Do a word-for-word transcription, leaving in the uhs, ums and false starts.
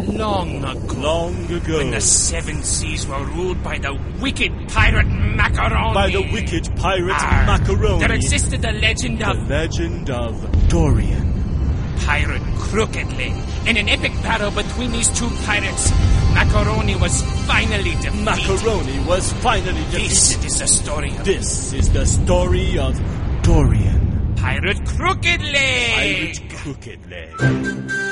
long ago. Long ago. When the seven seas were ruled by the wicked pirate Macaroni. By the wicked pirate Arr, Macaroni. There existed the legend The of... legend of Dorian. Pirate Crooked Leg. In an epic battle between these two pirates, Macaroni was finally defeated. Macaroni was finally defeated. This is the story of... This is the story of Dorian. Pirate Crooked Leg. Pirate Crooked Leg.